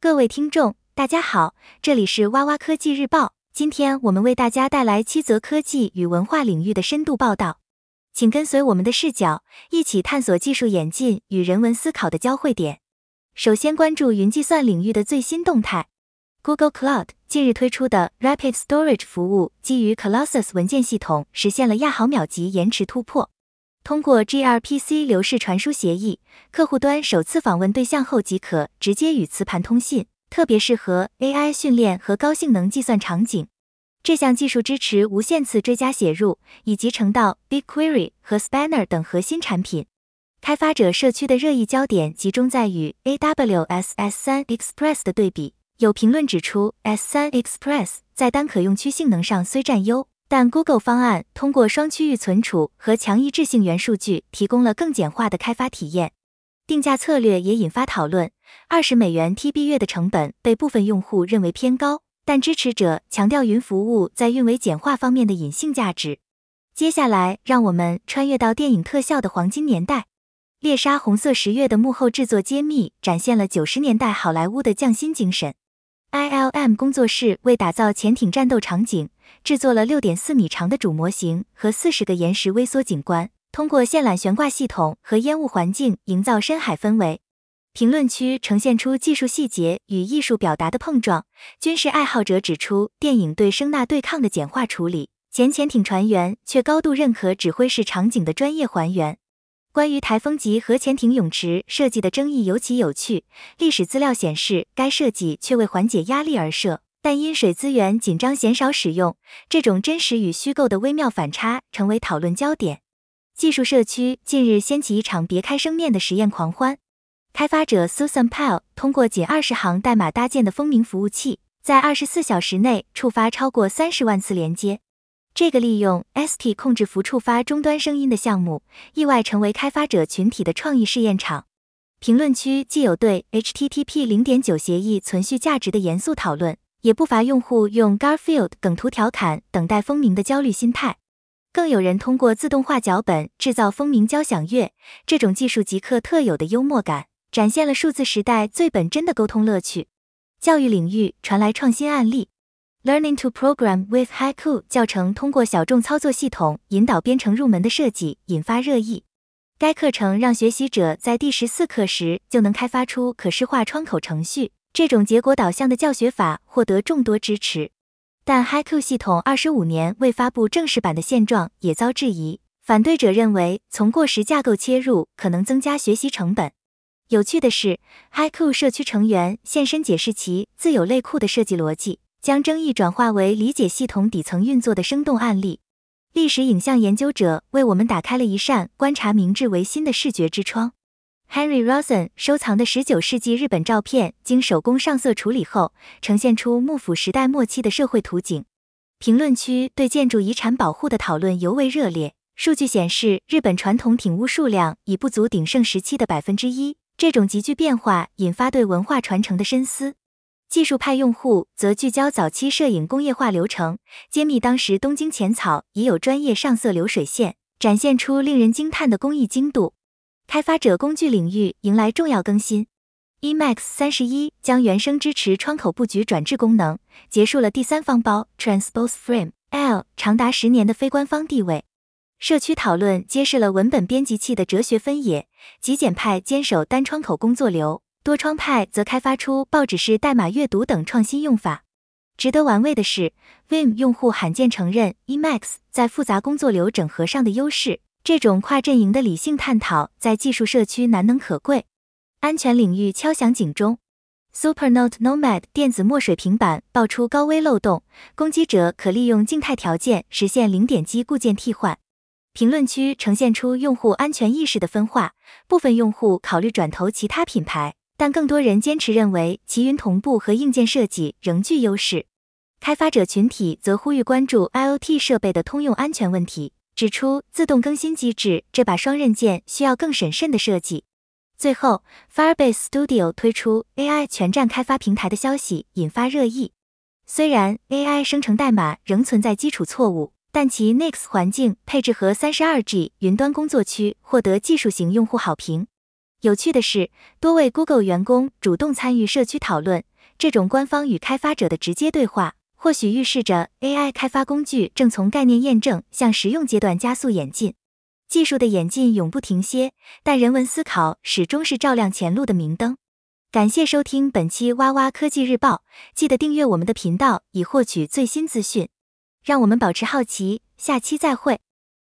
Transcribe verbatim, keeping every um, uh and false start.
各位听众，大家好，这里是哇哇科技日报。今天我们为大家带来七则科技与文化领域的深度报道，请跟随我们的视角，一起探索技术演进与人文思考的交汇点。首先关注云计算领域的最新动态。Google Cloud 近日推出的 Rapid Storage 服务，基于 Colossus 文件系统，实现了亚毫秒级延迟突破。通过 gRPC 流式传输协议，客户端首次访问对象后即可直接与磁盘通信，特别适合 A I 训练和高性能计算场景。这项技术支持无限次追加写入，以集成到 BigQuery 和 Spanner 等核心产品。开发者社区的热议焦点集中在与 A W S S 三 Express 的对比。有评论指出 S 三 Express 在单可用区性能上虽占优，但 Google 方案通过双区域存储和强一致性元数据提供了更简化的开发体验。定价策略也引发讨论，二十美元 T B 月的成本被部分用户认为偏高，但支持者强调云服务在运维简化方面的隐性价值。接下来让我们穿越到电影特效的黄金年代。猎杀红色十月的幕后制作揭秘展现了九十年代好莱坞的匠心精神。I L M 工作室为打造潜艇战斗场景，制作了 六点四米长的主模型和四十个岩石微缩景观，通过线缆悬挂系统和烟雾环境营造深海氛围。评论区呈现出技术细节与艺术表达的碰撞，军事爱好者指出电影对声呐对抗的简化处理，前潜艇船员却高度认可指挥室场景的专业还原。关于台风级核潜艇泳池设计的争议尤其有趣，历史资料显示该设计却为缓解压力而设，但因水资源紧张鲜少使用，这种真实与虚构的微妙反差成为讨论焦点。技术社区近日掀起一场别开生面的实验狂欢。开发者 Susan Pell 通过仅二十行代码搭建的风鸣服务器，在二十四小时内触发超过三十万次连接。这个利用 S T 控制符触发终端声音的项目，意外成为开发者群体的创意试验场。评论区既有对 H T T P 零点九 协议存续价值的严肃讨论，也不乏用户用 Garfield 梗图调侃等待风鸣的焦虑心态。更有人通过自动化脚本制造风鸣交响乐，这种技术极客特有的幽默感，展现了数字时代最本真的沟通乐趣。教育领域传来创新案例。Learning to Program with Haiku 教程通过小众操作系统引导编程入门的设计引发热议。该课程让学习者在第十四课时就能开发出可视化窗口程序，这种结果导向的教学法获得众多支持。但 Haiku 系统二十五年未发布正式版的现状也遭质疑，反对者认为从过时架构切入可能增加学习成本。有趣的是 ，Haiku 社区成员现身解释其自有类库的设计逻辑，将争议转化为理解系统底层运作的生动案例。历史影像研究者为我们打开了一扇观察明治维新的视觉之窗。Henry Rosen 收藏的十九世纪日本照片经手工上色处理后，呈现出幕府时代末期的社会图景。评论区对建筑遗产保护的讨论尤为热烈。数据显示，日本传统町屋数量已不足鼎盛时期的 百分之一， 这种急剧变化引发对文化传承的深思。技术派用户则聚焦早期摄影工业化流程，揭秘当时东京浅草已有专业上色流水线，展现出令人惊叹的工艺精度。开发者工具领域迎来重要更新。Emacs 三十一 将原生支持窗口布局转制功能，结束了第三方包 Transpose Frame L 长达十年的非官方地位。社区讨论揭示了文本编辑器的哲学分野，极简派坚守单窗口工作流，多窗派则开发出报纸式代码阅读等创新用法。值得玩味的是 ，Vim 用户罕见承认 Emacs 在复杂工作流整合上的优势，这种跨阵营的理性探讨在技术社区难能可贵。安全领域敲响警钟。Supernote Nomad 电子墨水平板爆出高危漏洞，攻击者可利用静态条件实现零点击固件替换。评论区呈现出用户安全意识的分化，部分用户考虑转投其他品牌，但更多人坚持认为其云同步和硬件设计仍具优势。开发者群体则呼吁关注 I O T 设备的通用安全问题，指出自动更新机制这把双刃剑需要更审慎的设计。最后 ，Firebase Studio 推出 A I 全站开发平台的消息引发热议。虽然 A I 生成代码仍存在基础错误，但其 N I X 环境配置和 三十二 G 云端工作区获得技术型用户好评。 有趣的是，多位 Google 员工主动参与社区讨论，这种官方与开发者的直接对话，或许预示着 A I 开发工具正从概念验证向实用阶段加速演进。技术的演进永不停歇，但人文思考始终是照亮前路的明灯。感谢收听本期哇哇科技日报，记得订阅我们的频道以获取最新资讯。让我们保持好奇，下期再会。